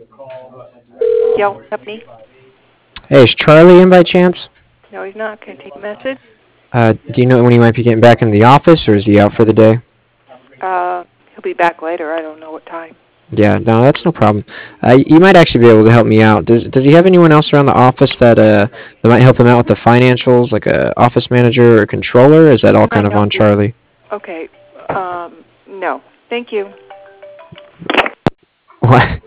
Yelp Company. Hey, is Charlie in by chance? No, he's not. Can I take a message? Do you know when he might be getting back in the office, or is he out for the day? He'll be back later. I don't know what time. Yeah, no, that's no problem. You might actually be able to help me out. Does he have anyone else around the office that might help him out with the financials, like a office manager or controller? Or is that all Can I kind of help on you? Charlie? Okay. No. Thank you. What?